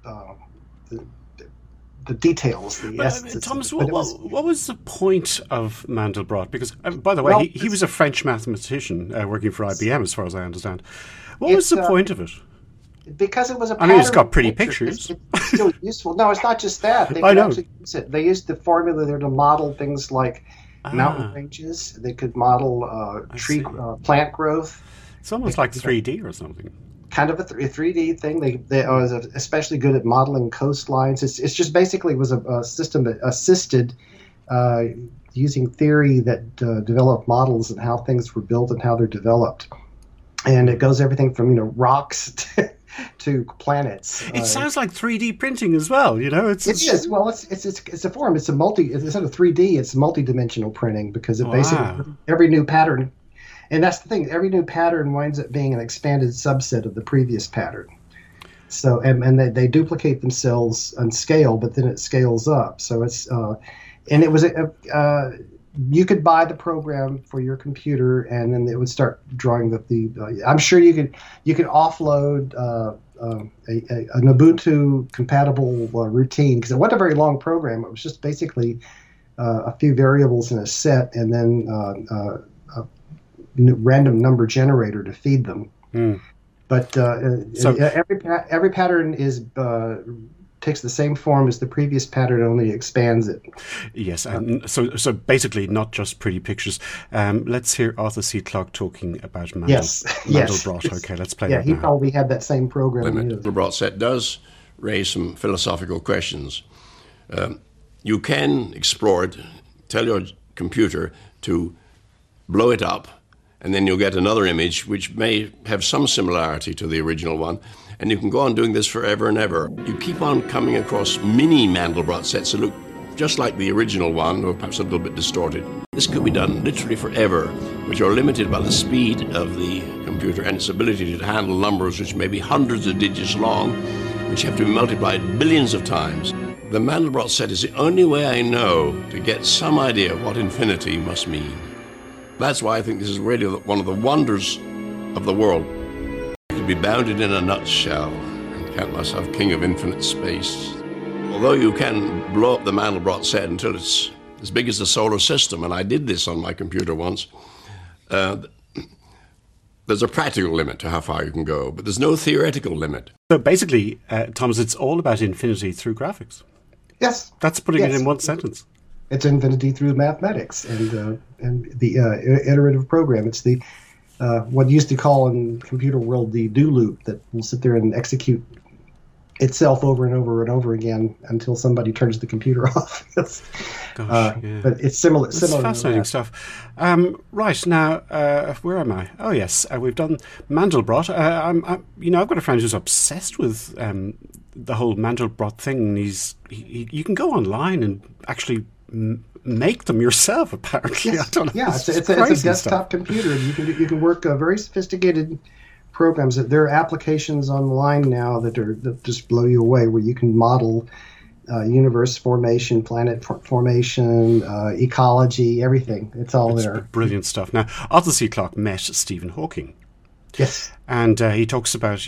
details. Thomas, what was the point of Mandelbrot? Because by the way, he was a French mathematician working for IBM, as far as I understand. What was the point of it? Because it was a pattern. I mean, it's got pretty pictures. It's still useful. No, it's not just that. They could actually use it. They used the formula there to model things like mountain ranges. They could model plant growth. It's almost like 3D or something. Kind of a 3D thing. They was especially good at modeling coastlines. It's just basically was a system that assisted using theory that developed models and how things were built and how they're developed. And it goes everything from rocks to planets. It sounds like 3D printing as well. It is. Well, it's a form. It's instead of 3D, it's multi-dimensional printing, because it basically every new pattern, and that's the thing. Every new pattern winds up being an expanded subset of the previous pattern. So and they duplicate themselves on scale, but then it scales up. So it's and it was you could buy the program for your computer, and then it would start drawing the I'm sure you could offload an Ubuntu compatible routine, because it wasn't a very long program. It was just basically a few variables in a set, and then a random number generator to feed them. But every pattern is takes the same form as the previous pattern, only expands it. Yes, and so basically not just pretty pictures. Let's hear Arthur C. Clarke talking about Mandelbrot. Okay, let's play that now. Yeah, he probably had that same program. The Mandelbrot set does raise some philosophical questions. You can explore it, tell your computer to blow it up, and then you'll get another image which may have some similarity to the original one. And you can go on doing this forever and ever. You keep on coming across mini Mandelbrot sets that look just like the original one, or perhaps a little bit distorted. This could be done literally forever, but you're limited by the speed of the computer and its ability to handle numbers which may be hundreds of digits long, which have to be multiplied billions of times. The Mandelbrot set is the only way I know to get some idea of what infinity must mean. That's why I think this is really one of the wonders of the world. To be bounded in a nutshell and count myself king of infinite space. Although you can blow up the Mandelbrot set until it's as big as the solar system, and I did this on my computer once, there's a practical limit to how far you can go, but there's no theoretical limit. So basically, Thomas, it's all about infinity through graphics. Yes. That's putting it in one sentence. It's infinity through mathematics and the iterative program. It's the what used to call in computer world the do loop that will sit there and execute itself over and over and over again until somebody turns the computer off. But it's similar. It's fascinating stuff. Right now, where am I? Oh yes, we've done Mandelbrot. I've got a friend who's obsessed with the whole Mandelbrot thing. You can go online and actually make them yourself, apparently. Yes. I don't know. Yeah, it's a desktop computer. You can work very sophisticated programs. There are applications online now that just blow you away, where you can model universe formation, planet formation, ecology, everything. It's all there. Brilliant stuff. Now, Arthur C. Clarke met Stephen Hawking. Yes. And he talks about,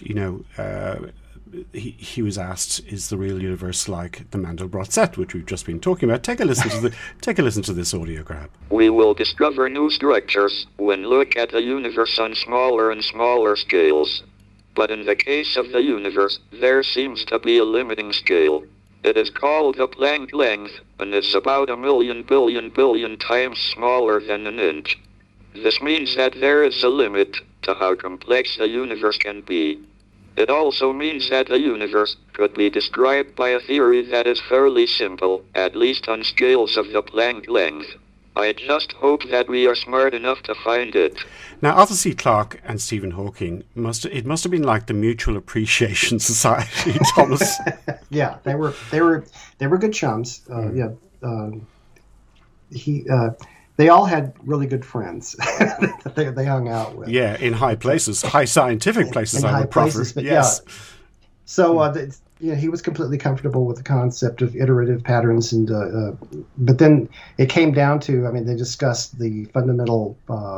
he was asked, is the real universe like the Mandelbrot set, which we've just been talking about? Take a listen to this audiogram. We will discover new structures when look at the universe on smaller and smaller scales. But in the case of the universe, there seems to be a limiting scale. It is called the Planck length, and it's about 1,000,000 billion times smaller than an inch. This means that there is a limit to how complex the universe can be. It also means that the universe could be described by a theory that is fairly simple, at least on scales of the Planck length. I just hope that we are smart enough to find it. Now, Arthur C. Clarke and Stephen Hawking must have been like the Mutual Appreciation Society, Thomas. Yeah, they were good chums. They all had really good friends that they hung out with. Yeah, in high places, high scientific places. I would prefer. Yes. Yeah. So he was completely comfortable with the concept of iterative patterns, and but then it came down to, they discussed the fundamental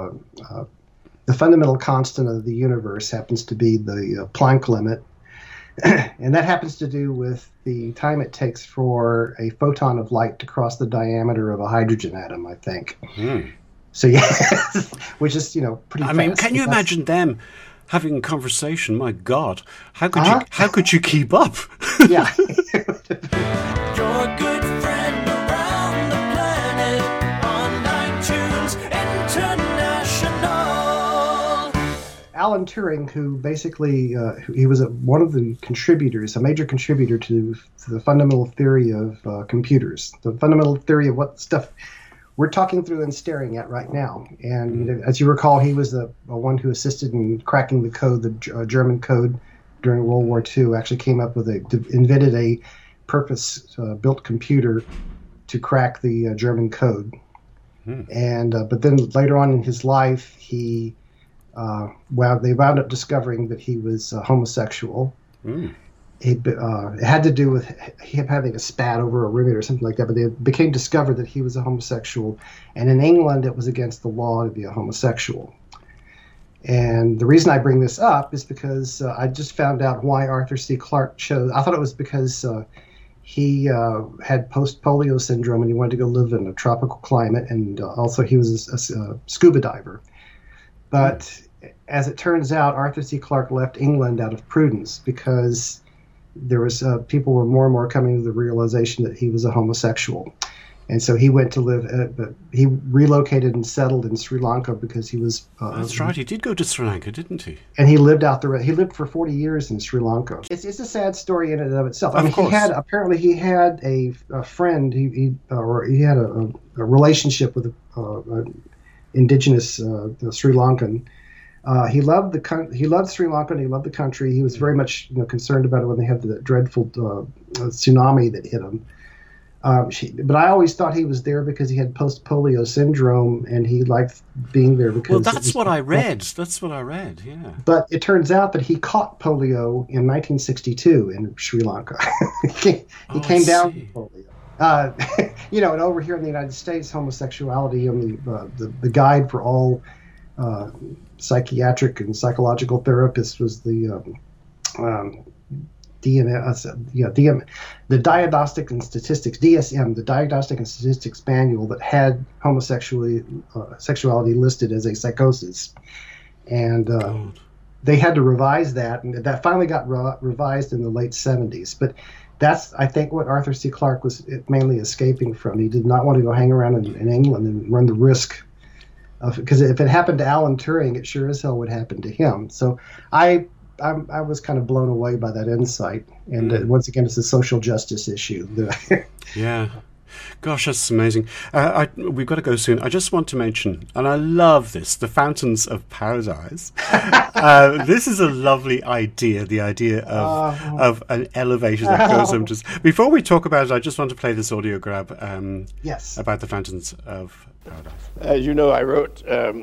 constant of the universe happens to be the Planck limit, and that happens to do with the time it takes for a photon of light to cross the diameter of a hydrogen atom, I think. So yeah, which is pretty fast. Can you imagine them having a conversation? My God, how could you keep up? Yeah. Your good friend around the planet on iTunes International. Alan Turing, who basically he was one of the contributors, a major contributor to the fundamental theory of computers, the fundamental theory of what stuff we're talking through and staring at right now. And as you recall, he was the one who assisted in cracking the code, the German code during World War II. Actually came up with invented a purpose-built computer to crack the German code. And but then later on in his life, they wound up discovering that he was homosexual. it had to do with him having a spat over a roommate or something like that, but it became discovered that he was a homosexual, and in England it was against the law to be a homosexual. And the reason I bring this up is because I just found out why Arthur C. Clarke chose. I thought it was because he had post-polio syndrome and he wanted to go live in a tropical climate, and also he was a scuba diver. But as it turns out, Arthur C. Clarke left England out of prudence because there was people were more and more coming to the realization that he was a homosexual. And so he went to live, but he relocated and settled in Sri Lanka because he was. That's right. He did go to Sri Lanka, didn't he? And he lived he lived for 40 years in Sri Lanka. It's a sad story in and of itself. I mean, he had a friend. He had a relationship with an indigenous Sri Lankan. He loved Sri Lanka and he loved the country. He was very much concerned about it when they had the dreadful tsunami that hit him. But I always thought he was there because he had post-polio syndrome, and he liked being there because. Well, that's what I read. That's what I read. Yeah. But it turns out that he caught polio in 1962 in Sri Lanka. he came down with polio. And over here in the United States, homosexuality and the guide for all psychiatric and psychological therapists was the Diagnostic and Statistics, DSM, the Diagnostic and Statistics Manual that had sexuality listed as a psychosis. And they had to revise that, and that finally got revised in the late 70s. But that's, I think, what Arthur C. Clarke was mainly escaping from. He did not want to go hang around in England and run the risk of, because if it happened to Alan Turing, it sure as hell would happen to him. So I was kind of blown away by that insight. And once again, it's a social justice issue. Yeah. Gosh, that's amazing. We've got to go soon. I just want to mention, and I love this, the Fountains of Paradise. This is a lovely idea, the idea of an elevator that goes up. Before we talk about it, I just want to play this audio grab about the Fountains of Paradise. As you know, I wrote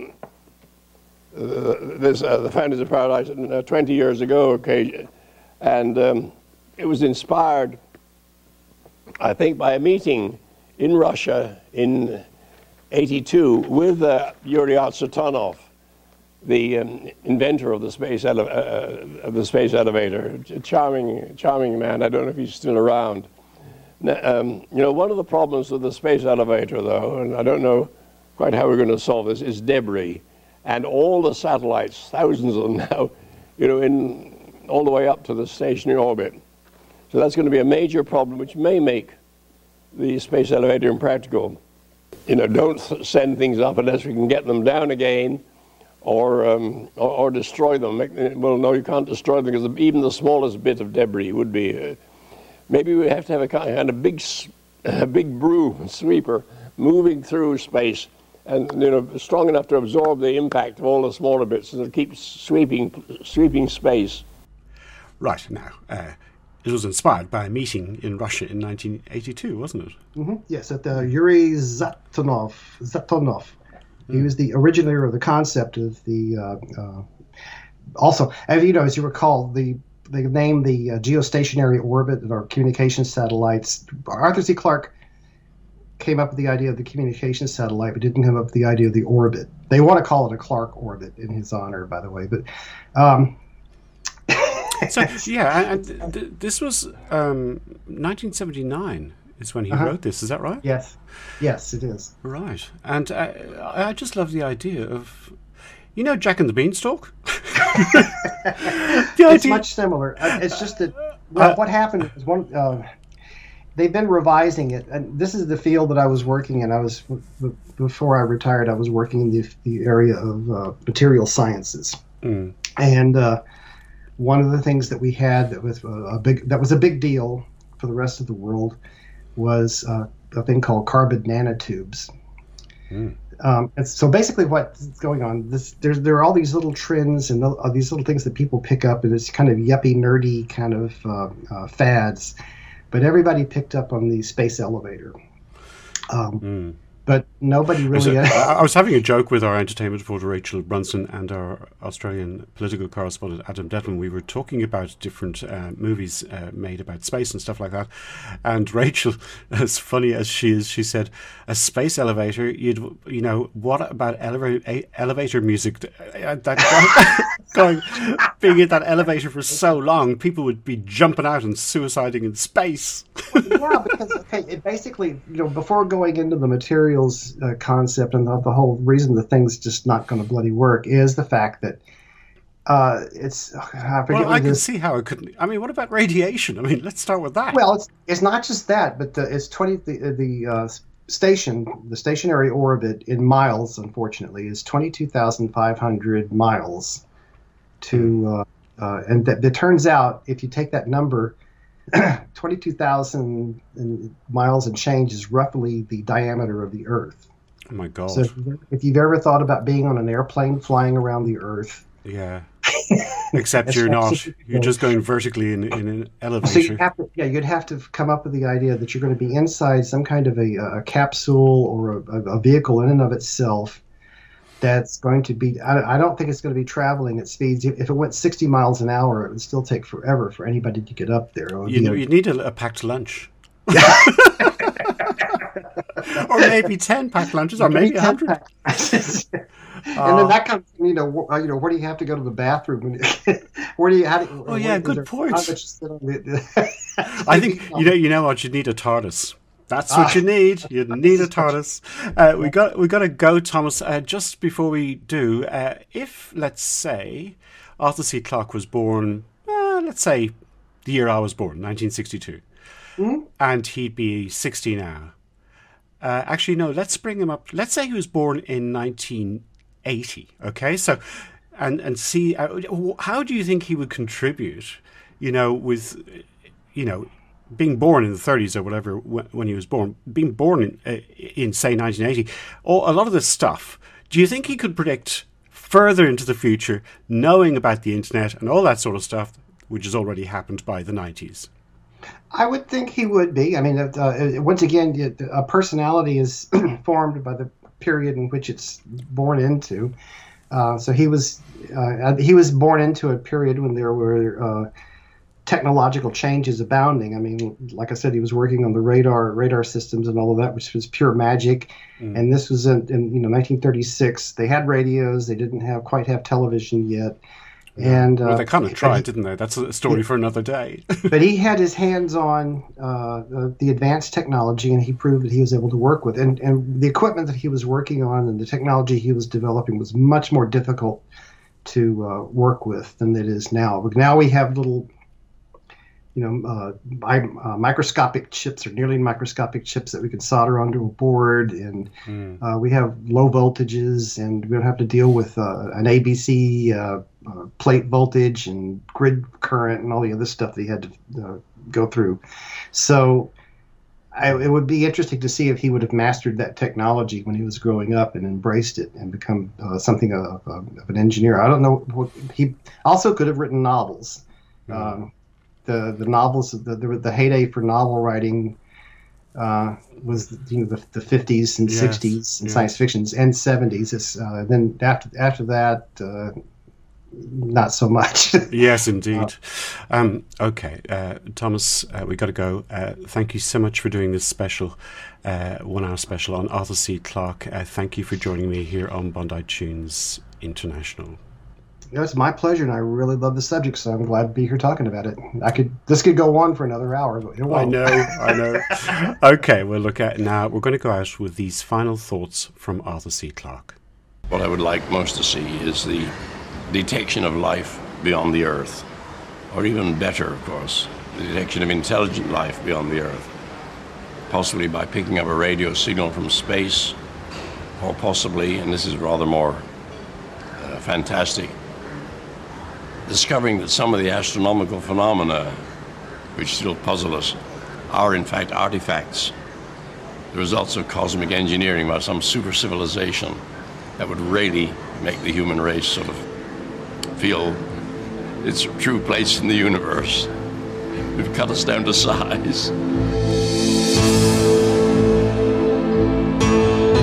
the Fountains of Paradise 20 years ago, okay, and it was inspired, I think, by a meeting in Russia in '82 with Yuri Satonov, the inventor of the space elevator. Charming man. I don't know if he's still around. One of the problems with the space elevator, though, and I don't know quite how we're going to solve this, is debris. And all the satellites, thousands of them now, in all the way up to the stationary orbit. So that's going to be a major problem, which may make the space elevator impractical. Don't send things up unless we can get them down again, or destroy them. Well, no, you can't destroy them because even the smallest bit of debris would be. Maybe we have to have a kind of big broom sweeper moving through space, and strong enough to absorb the impact of all the smaller bits, and it keeps sweeping space. Right now. It was inspired by a meeting in Russia in 1982, wasn't it? Mm-hmm. Yes, at the Yuri Satonov. He was the originator of the concept of the. Also, as you recall, they named the geostationary orbit or communication satellites. Arthur C. Clarke came up with the idea of the communication satellite, but didn't come up with the idea of the orbit. They want to call it a Clarke orbit in his honor, by the way, but. So and this was 1979 is when he wrote this. Is that right? Yes, it is. Right, and I just love the idea of, Jack and the Beanstalk. It's much similar. It's just that what happened is they've been revising it, and this is the field that I was working in. Before I retired, I was working in the area of material sciences, and. One of the things that we had that was a big deal for the rest of the world was a thing called carbon nanotubes. And so basically what's going on, there are all these little trends and these little things that people pick up, and it's kind of yuppie, nerdy kind of fads. But everybody picked up on the space elevator. but nobody really. I was having a joke with our entertainment reporter Rachel Brunson and our Australian political correspondent Adam Detman. We were talking about different movies made about space and stuff like that. And Rachel, as funny as she is, she said, "A space elevator. What about elevator music? Being in that elevator for so long, people would be jumping out and suiciding in space." Yeah, because it basically, before going into the materials concept and the whole reason the thing's just not going to bloody work is the fact that it's. I can see how it couldn't. I mean, what about radiation? I mean, let's start with that. Well, it's not just that, but it's 20 the stationary orbit in miles, unfortunately, is 22,500 miles. And it turns out if you take that number, 22,000 miles and change is roughly the diameter of the Earth. Oh my God! So if you've ever thought about being on an airplane flying around the Earth, yeah. Except you're not. You're just going vertically in an elevator. So you'd have to come up with the idea that you're going to be inside some kind of a capsule or a vehicle in and of itself that's going to be. I don't think it's going to be traveling at speeds. If it went 60 miles an hour, it would still take forever for anybody to get up there. You need a packed lunch. Or maybe 10 packed lunches, or maybe 100. And then that comes, where do you have to go to the bathroom? Where do you? Good point. I think you know what, you need a TARDIS. That's what you need. You need a TARDIS. We got to go, Thomas. Just before we do, if let's say Arthur C. Clarke was born, let's say the year I was born, 1962, and he'd be 60 now. Actually, no. Let's bring him up. Let's say he was born in 1980. Okay, so and see how do you think he would contribute? With being born in the 30s or whatever when he was born, being born in say 1980, or a lot of this stuff. Do you think he could predict further into the future, knowing about the internet and all that sort of stuff, which has already happened by the 90s? I would think he would be. I mean, once again, a personality is formed by the period in which it's born into. So he was born into a period when there were technological changes abounding. I mean, like I said, he was working on the radar systems and all of that, which was pure magic. And this was in 1936. They had radios. They didn't quite have television yet. And they kind of tried, didn't they? That's a story for another day. But he had his hands on the advanced technology, and he proved that he was able to work with. And the equipment that he was working on and the technology he was developing was much more difficult to work with than it is now. But now we have little, microscopic chips or nearly microscopic chips that we can solder onto a board, and we have low voltages, and we don't have to deal with an ABC plate voltage and grid current and all the other stuff that he had to go through. So it would be interesting to see if he would have mastered that technology when he was growing up and embraced it and become something of an engineer. I don't know. He also could have written novels. The novels, the heyday for novel writing was the 50s and 60s and science fictions and 70s. Then after that, not so much. Yes, indeed. Okay, Thomas, we got to go. Thank you so much for doing this special 1 hour special on Arthur C. Clarke. Thank you for joining me here on Bondi Tunes International. It's my pleasure, and I really love the subject, so I'm glad to be here talking about it. This could go on for another hour, but it won't. I know. Okay, well, look at now. We're going to go out with these final thoughts from Arthur C. Clarke. What I would like most to see is the detection of life beyond the Earth, or even better, of course, the detection of intelligent life beyond the Earth, possibly by picking up a radio signal from space, or possibly, and this is rather more fantastic, discovering that some of the astronomical phenomena which still puzzle us are in fact artifacts, the results of cosmic engineering by some super civilization that would really make the human race sort of feel its true place in the universe. We've cut us down to size.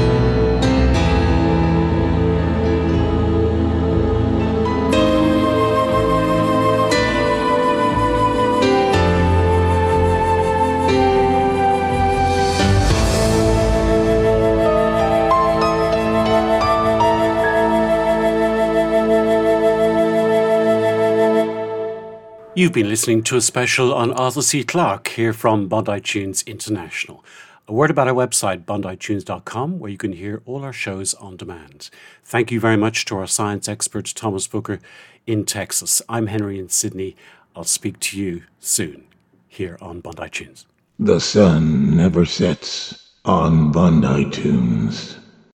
You've been listening to a special on Arthur C. Clarke here from Bondi Tunes International. A word about our website, bonditunes.com, where you can hear all our shows on demand. Thank you very much to our science expert, Thomas Booker, in Texas. I'm Henry in Sydney. I'll speak to you soon here on Bondi Tunes. The sun never sets on Bondi Tunes.